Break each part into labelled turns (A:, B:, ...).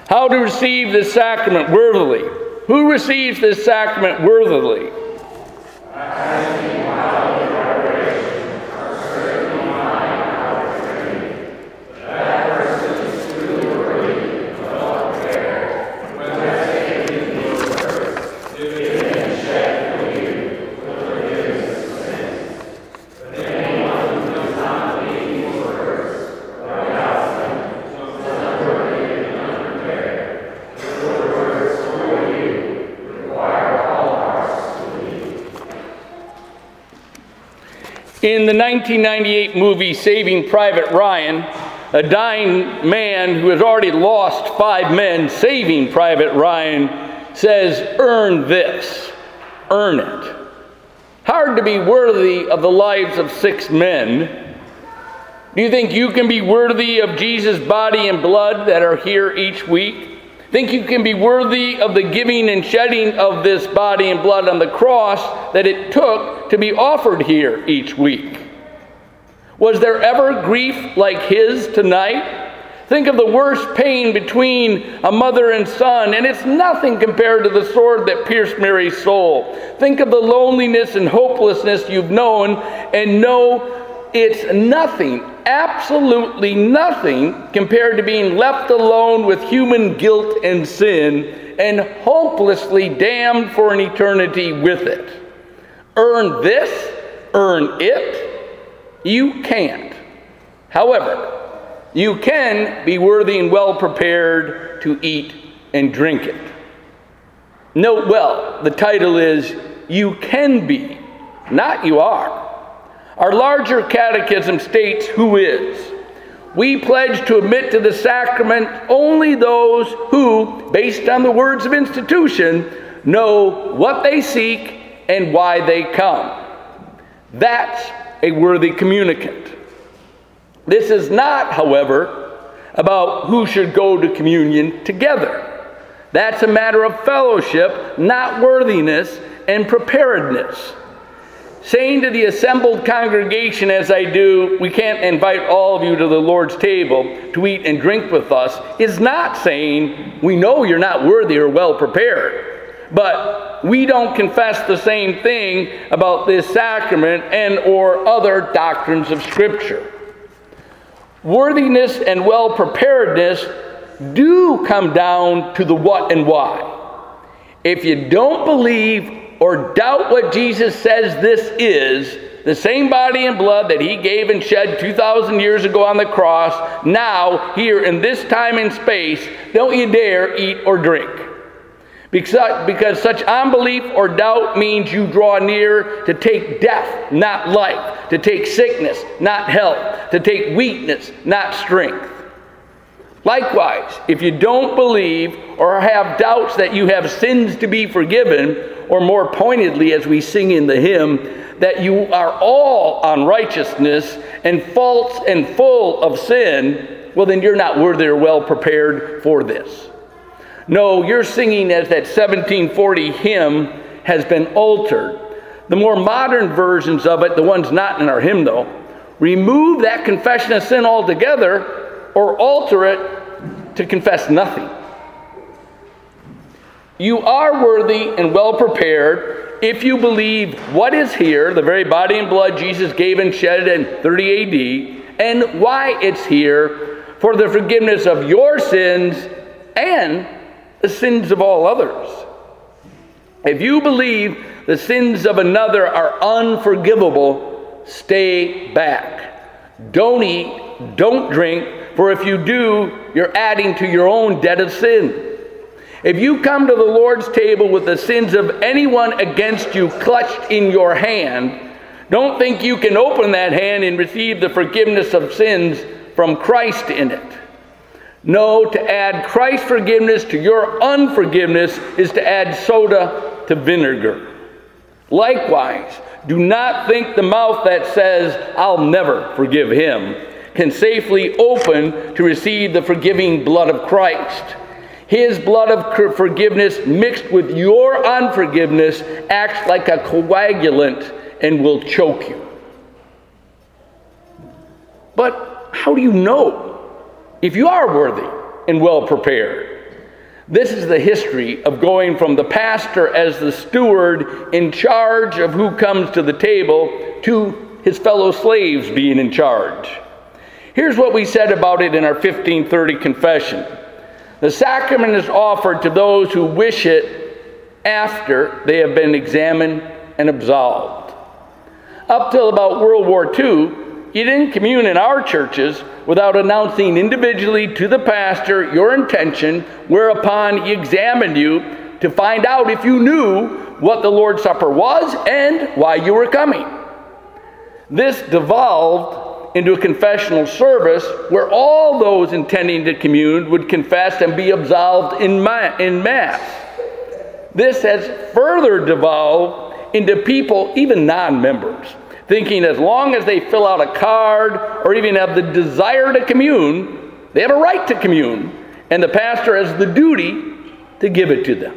A: How to receive this sacrament worthily. Who receives this sacrament worthily? In the 1998 movie Saving Private Ryan, a dying man who has already lost 5 men, Saving Private Ryan, says, "Earn this, earn it." Hard to be worthy of the lives of 6 men. Do you think you can be worthy of Jesus' body and blood that are here each week? Think you can be worthy of the giving and shedding of this body and blood on the cross that it took to be offered here each week? Was there ever grief like his tonight? Think of the worst pain between a mother and son, and it's nothing compared to the sword that pierced Mary's soul. Think of the loneliness and hopelessness you've known, and know it's nothing, absolutely nothing, compared to being left alone with human guilt and sin and hopelessly damned for an eternity with it. Earn this, earn it? You can't. However, you can be worthy and well prepared to eat and drink it. Note well, the title is You Can Be, not You Are. Our larger catechism states who is. We pledge to admit to the sacrament only those who, based on the words of institution, know what they seek and why they come. That's a worthy communicant. This is not, however, about who should go to communion together. That's a matter of fellowship, not worthiness and preparedness. Saying to the assembled congregation, as I do, we can't invite all of you to the Lord's table to eat and drink with us, is not saying we know you're not worthy or well prepared. But we don't confess the same thing about this sacrament and or other doctrines of Scripture. Worthiness and well preparedness do come down to the what and why. If you don't believe or doubt what Jesus says this is, the same body and blood that he gave and shed 2,000 years ago on the cross, now, here in this time and space, don't you dare eat or drink. Because such unbelief or doubt means you draw near to take death, not life, to take sickness, not health, to take weakness, not strength. Likewise, if you don't believe or have doubts that you have sins to be forgiven, or more pointedly, as we sing in the hymn, that you are all unrighteousness and false and full of sin, well, then you're not worthy or well prepared for this. No, you're singing as that 1740 hymn has been altered. The more modern versions of it, the ones not in our hymn though, remove that confession of sin altogether or alter it to confess nothing. You are worthy and well prepared if you believe what is here, the very body and blood Jesus gave and shed in 30 AD, and why it's here for the forgiveness of your sins and the sins of all others. If you believe the sins of another are unforgivable, stay back. Don't eat, don't drink, for if you do, you're adding to your own debt of sin. If you come to the Lord's table with the sins of anyone against you clutched in your hand, don't think you can open that hand and receive the forgiveness of sins from Christ in it. No, to add Christ's forgiveness to your unforgiveness is to add soda to vinegar. Likewise, do not think the mouth that says, "I'll never forgive him," can safely open to receive the forgiving blood of Christ. His blood of forgiveness mixed with your unforgiveness acts like a coagulant and will choke you. But how do you know if you are worthy and well prepared? This is the history of going from the pastor as the steward in charge of who comes to the table to his fellow slaves being in charge. Here's what we said about it in our 1530 confession. The sacrament is offered to those who wish it after they have been examined and absolved. Up till about World War II, you didn't commune in our churches without announcing individually to the pastor your intention, whereupon he examined you to find out if you knew what the Lord's Supper was and why you were coming. This devolved into a confessional service where all those intending to commune would confess and be absolved in Mass. This has further devolved into people, even non-members, thinking as long as they fill out a card or even have the desire to commune, they have a right to commune, and the pastor has the duty to give it to them.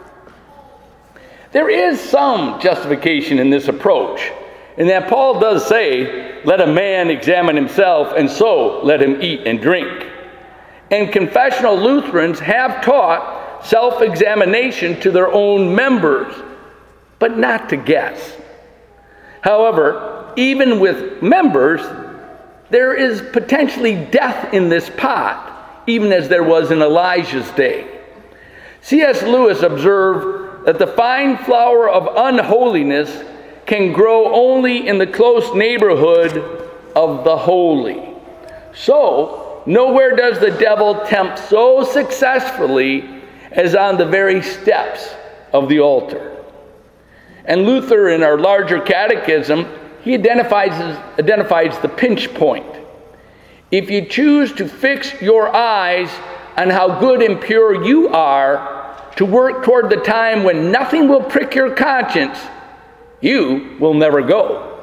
A: There is some justification in this approach, in that Paul does say, let a man examine himself, and so let him eat and drink. And confessional Lutherans have taught self-examination to their own members, but not to guess. However, even with members, there is potentially death in this pot, even as there was in Elijah's day. C.S. Lewis observed that the fine flower of unholiness can grow only in the close neighborhood of the holy. So, nowhere does the devil tempt so successfully as on the very steps of the altar. And Luther, in our larger catechism, he identifies the pinch point. If you choose to fix your eyes on how good and pure you are, to work toward the time when nothing will prick your conscience, you will never go.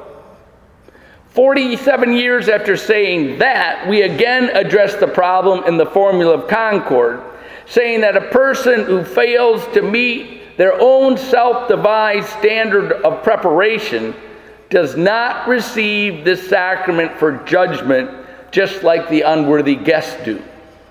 A: 47 years after saying that, we again address the problem in the Formula of Concord, saying that a person who fails to meet their own self-devised standard of preparation does not receive this sacrament for judgment, just like the unworthy guests do.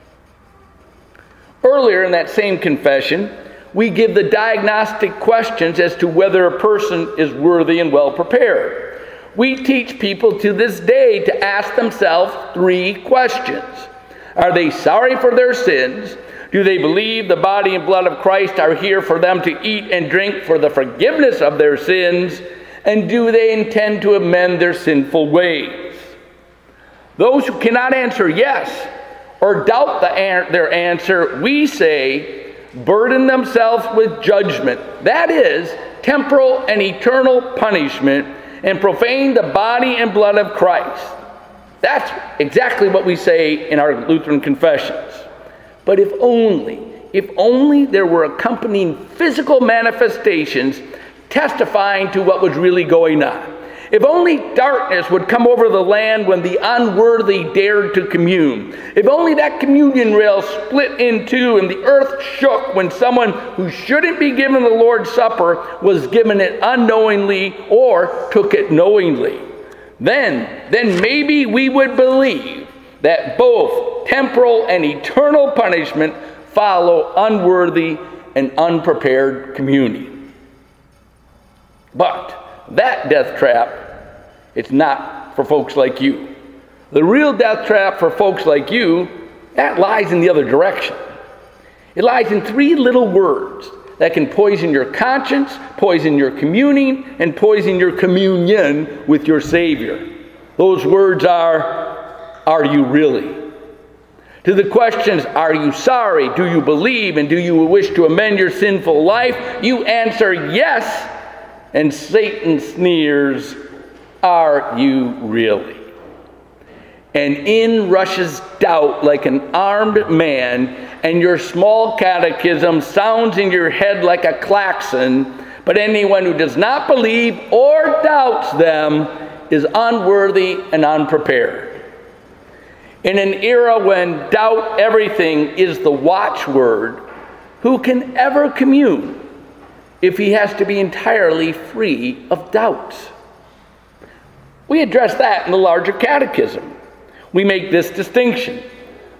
A: Earlier in that same confession, we give the diagnostic questions as to whether a person is worthy and well prepared. We teach people to this day to ask themselves 3 questions. Are they sorry for their sins? Do they believe the body and blood of Christ are here for them to eat and drink for the forgiveness of their sins? And do they intend to amend their sinful ways? Those who cannot answer yes or doubt their answer, we say, burden themselves with judgment, that is, temporal and eternal punishment, and profane the body and blood of Christ. That's exactly what we say in our Lutheran confessions. But if only there were accompanying physical manifestations testifying to what was really going on. If only darkness would come over the land when the unworthy dared to commune. If only that communion rail split in two and the earth shook when someone who shouldn't be given the Lord's Supper was given it unknowingly or took it knowingly. Then maybe we would believe that both temporal and eternal punishment follow unworthy and unprepared communion. But that death trap, it's not for folks like you. The real death trap for folks like you, that lies in the other direction. It lies in 3 little words that can poison your conscience, poison your communing, and poison your communion with your Savior. Those words are you really? To the questions, are you sorry? Do you believe? And do you wish to amend your sinful life? You answer yes. And Satan sneers, are you really? And in rushes doubt like an armed man, and your small catechism sounds in your head like a klaxon, but anyone who does not believe or doubts them is unworthy and unprepared. In an era when doubt everything is the watchword, who can ever commune if he has to be entirely free of doubts? We address that in the larger catechism. We make this distinction.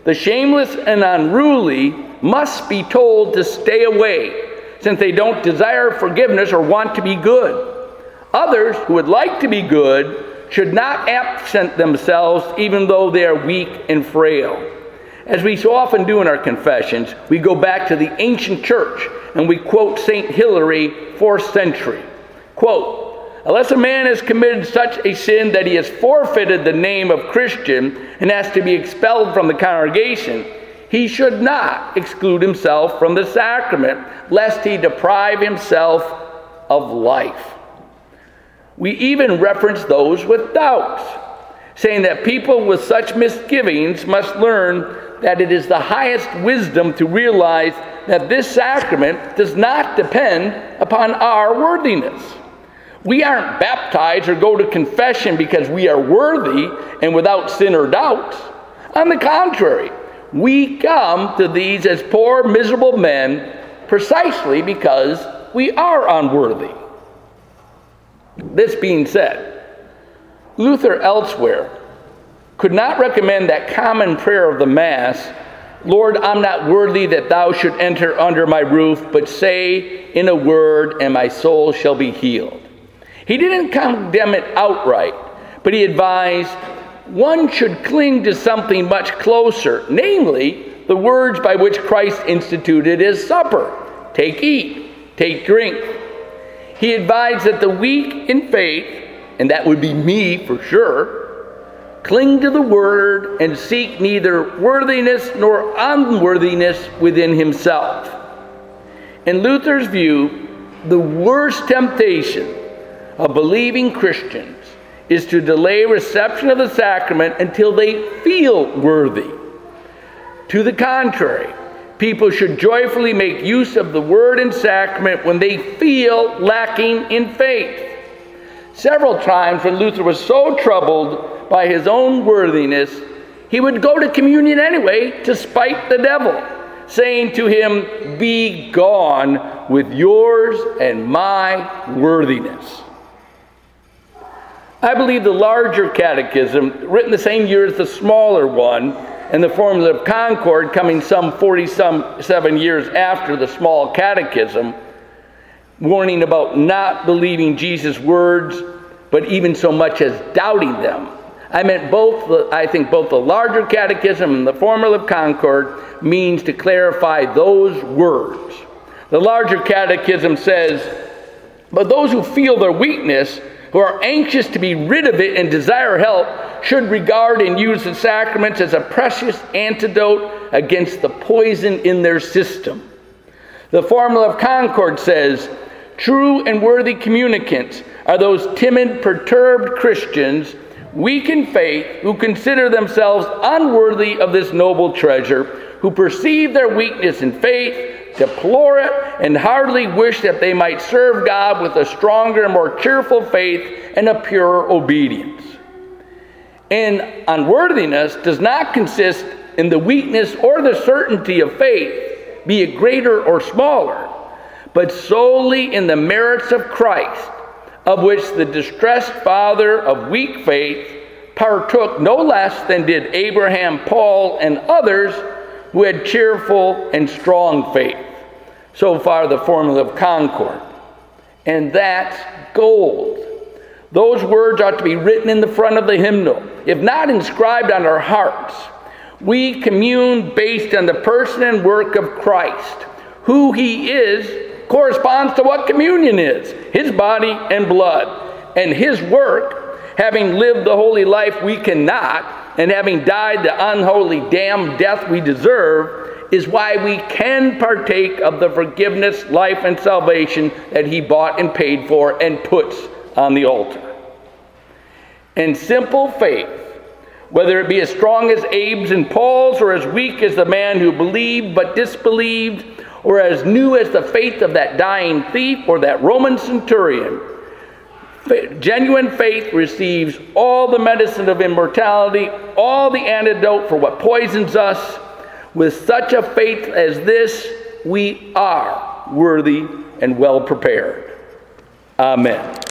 A: The shameless and unruly must be told to stay away, since they don't desire forgiveness or want to be good. Others who would like to be good should not absent themselves even though they are weak and frail. As we so often do in our confessions, we go back to the ancient church and we quote St. Hilary, 4th century. Quote, "Unless a man has committed such a sin that he has forfeited the name of Christian and has to be expelled from the congregation, he should not exclude himself from the sacrament, lest he deprive himself of life." We even reference those with doubts, saying that people with such misgivings must learn that it is the highest wisdom to realize that this sacrament does not depend upon our worthiness. We aren't baptized or go to confession because we are worthy and without sin or doubts. On the contrary, we come to these as poor, miserable men precisely because we are unworthy. This being said, Luther elsewhere could not recommend that common prayer of the Mass, "Lord, I'm not worthy that thou should enter under my roof, but say in a word, and my soul shall be healed." He didn't condemn it outright, but he advised one should cling to something much closer, namely the words by which Christ instituted his supper: "Take, eat, take, drink." He advised that the weak in faith, and that would be me for sure, cling to the word and seek neither worthiness nor unworthiness within himself. In Luther's view, the worst temptation of believing Christians is to delay reception of the sacrament until they feel worthy. To the contrary, people should joyfully make use of the word and sacrament when they feel lacking in faith. Several times when Luther was so troubled by his own worthiness, he would go to communion anyway to spite the devil, saying to him, "Be gone with yours and my worthiness." I believe the larger catechism, written the same year as the smaller one, and the Formula of Concord coming some 47 years after the small catechism, warning about not believing Jesus' words, but even so much as doubting them. I think both the larger catechism and the Formula of Concord means to clarify those words. The larger catechism says, "But those who feel their weakness, who are anxious to be rid of it and desire help, should regard and use the sacraments as a precious antidote against the poison in their system." The Formula of Concord says, "True and worthy communicants are those timid, perturbed Christians, weak in faith, who consider themselves unworthy of this noble treasure, who perceive their weakness in faith, deplore it, and heartily wish that they might serve God with a stronger and more cheerful faith and a purer obedience." And unworthiness does not consist in the weakness or the certainty of faith, be it greater or smaller, but solely in the merits of Christ, of which the distressed father of weak faith partook no less than did Abraham, Paul, and others who had cheerful and strong faith. So far, the Formula of Concord. And that's gold. Those words ought to be written in the front of the hymnal, if not inscribed on our hearts. We commune based on the person and work of Christ. Who he is corresponds to what communion is, his body and blood. And his work, having lived the holy life we cannot, and having died the unholy damned death we deserve, is why we can partake of the forgiveness, life, and salvation that he bought and paid for and puts on the altar. And simple faith, whether it be as strong as Abe's and Paul's, or as weak as the man who believed but disbelieved, or as new as the faith of that dying thief or that Roman centurion, genuine faith receives all the medicine of immortality, all the antidote for what poisons us. With such a faith as this, we are worthy and well prepared. Amen.